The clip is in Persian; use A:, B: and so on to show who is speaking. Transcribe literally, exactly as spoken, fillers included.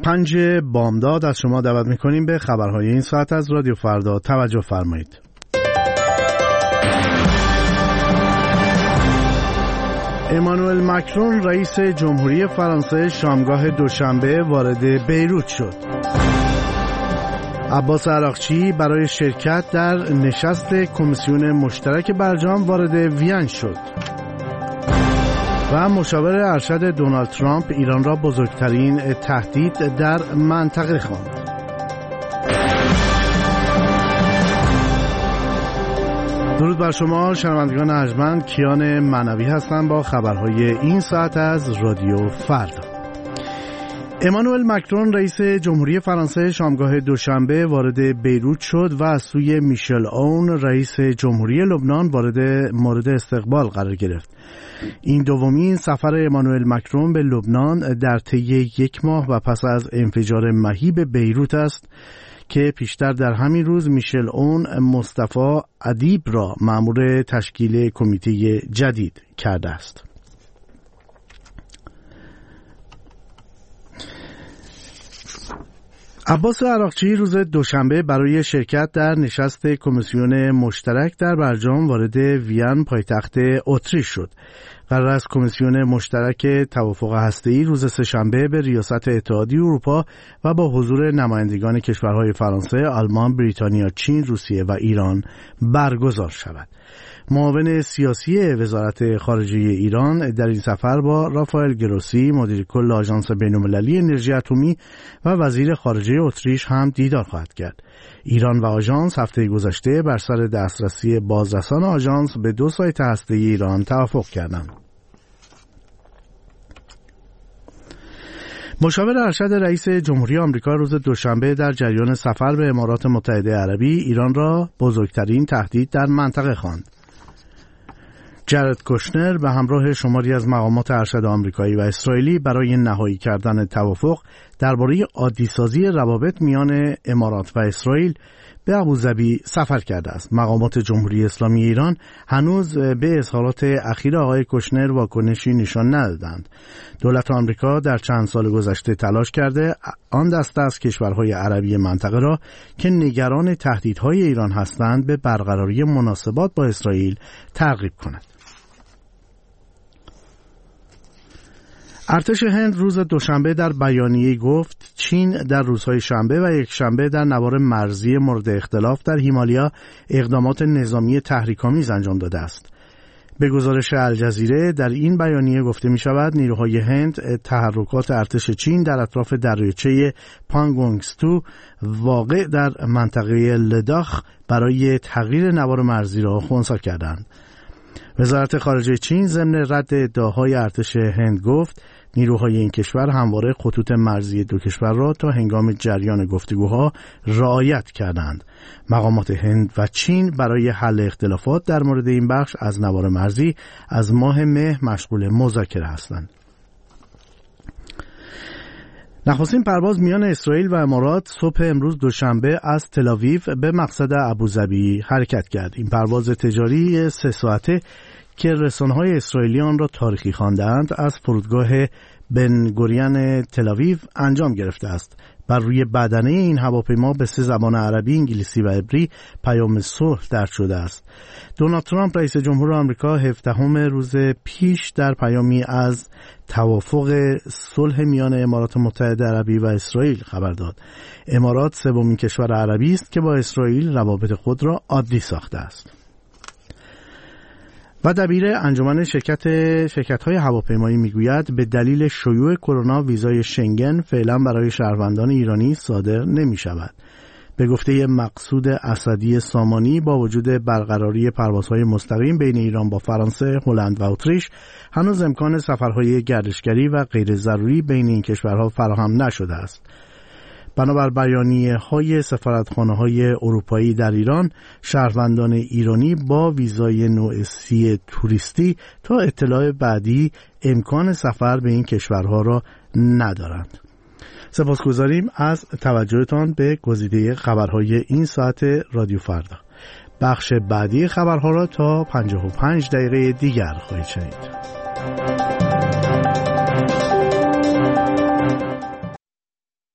A: پنج بامداد از شما دعوت میکنیم به خبرهای این ساعت از رادیو فردا. توجه فرمایید. امانوئل مکرون رئیس جمهوری فرانسه شامگاه دوشنبه وارد بیروت شد. عباس عراقچی برای شرکت در نشست کمیسیون مشترک برجام وارد وین شد. و مشاور ارشد دونالد ترامپ ایران را بزرگترین تهدید در منطقه خواند. درود بر شما شنوندگان ارجمند، کیان معنوی هستم با خبرهای این ساعت از رادیو فردا. امانوئل مکرون رئیس جمهوری فرانسه شامگاه دوشنبه وارد بیروت شد و از سوی میشل اون رئیس جمهوری لبنان وارد مورد استقبال قرار گرفت. این دومین سفر امانوئل مکرون به لبنان در طی یک ماه و پس از انفجار مهیب بیروت است که پیشتر در همین روز میشل اون مصطفی ادیب را مأمور تشکیل کمیته جدید کرده است. عباس عراقچی روز دوشنبه برای شرکت در نشست کمیسیون مشترک در برجام وارد وین پایتخت اتریش شد. قرار است کمیسیون مشترک توافق هسته‌ای روز سه‌شنبه به ریاست اتحادیه اروپا و با حضور نمایندگان کشورهای فرانسه، آلمان، بریتانیا، چین، روسیه و ایران برگزار شود. معاون سیاسی وزارت خارجه ایران در این سفر با رافائل گروسی مدیر کل آژانس بین‌المللی انرژی اتمی و وزیر خارجه اتریش هم دیدار خواهد کرد. ایران و آژانس هفته گذشته بر سر دسترسی بازرسان آژانس به دو سایت هسته‌ای ایران توافق کردند. مشاور ارشد رئیس جمهوری آمریکا روز دوشنبه در جریان سفر به امارات متحده عربی ایران را بزرگترین تهدید در منطقه خواند. جرد کوشنر به همراه شماری از مقامات ارشد آمریکایی و اسرائیلی برای نهایی کردن توافق درباره عادی‌سازی روابط میان امارات و اسرائیل به ابوظبی سفر کرده است. مقامات جمهوری اسلامی ایران هنوز به اظهارات اخیر آقای کوشنر واکنشی نشان ندادند. دولت آمریکا در چند سال گذشته تلاش کرده آن دسته از کشورهای عربی منطقه را که نگران تهدیدهای ایران هستند به برقراری مناسبات با اسرائیل ترغیب کند. ارتش هند روز دوشنبه در بیانیه‌ای گفت چین در روزهای شنبه و یکشنبه در نوار مرزی مورد اختلاف در هیمالیا اقدامات نظامی تحریک‌آمیز انجام داده است. به گزارش الجزیره در این بیانیه گفته می شود نیروهای هند تحرکات ارتش چین در اطراف دریاچه پانگونگستو واقع در منطقه لداخ برای تغییر نوار مرزی را خنثی کردند. وزارت خارجه چین ضمن رد ادعاهای ارتش هند گفت نیروهای این کشور همواره خطوط مرزی دو کشور را تا هنگام جریان گفتگوها رعایت کردند. مقامات هند و چین برای حل اختلافات در مورد این بخش از نوار مرزی از ماه مه مشغول مذاکره هستند. نخستین پرواز میان اسرائیل و امارات صبح امروز دوشنبه از تل‌آویو به مقصد ابوظبی حرکت کرد. این پرواز تجاری سه ساعته که رسانه‌های اسرائیلی آن را تاریخی خواندند از فرودگاه بن گوریون تل‌آویو انجام گرفته است. بر روی بدنه این هواپیما به سه زبان عربی، انگلیسی و عبری پیام صلح درج شده است. دونالد ترامپ رئیس جمهور آمریکا هفدهم روز پیش در پیامی از توافق صلح میان امارات متحده عربی و اسرائیل خبر داد. امارات سومین کشور عربی است که با اسرائیل روابط خود را عادی ساخته است. و دبیر انجمن شرکت شرکت‌های هواپیمایی میگوید به دلیل شیوع کرونا ویزای شنگن فعلا برای شهروندان ایرانی صادر نمی‌شود. به گفته مقصود اسدی سامانی با وجود برقراری پروازهای مستقیم بین ایران با فرانسه، هلند و اتریش هنوز امکان سفرهای گردشگری و غیر ضروری بین این کشورها فراهم نشده است. بنابر بیانیه‌های سفارتخانه‌های اروپایی در ایران، شهروندان ایرانی با ویزای نوع سی توریستی تا اطلاع بعدی امکان سفر به این کشورها را ندارند. سپاسگزاریم از توجهتان به گزیده خبرهای این ساعت رادیو فردا. بخش بعدی خبرها را تا پنجاه و پنج دقیقه دیگر خواهید شنید.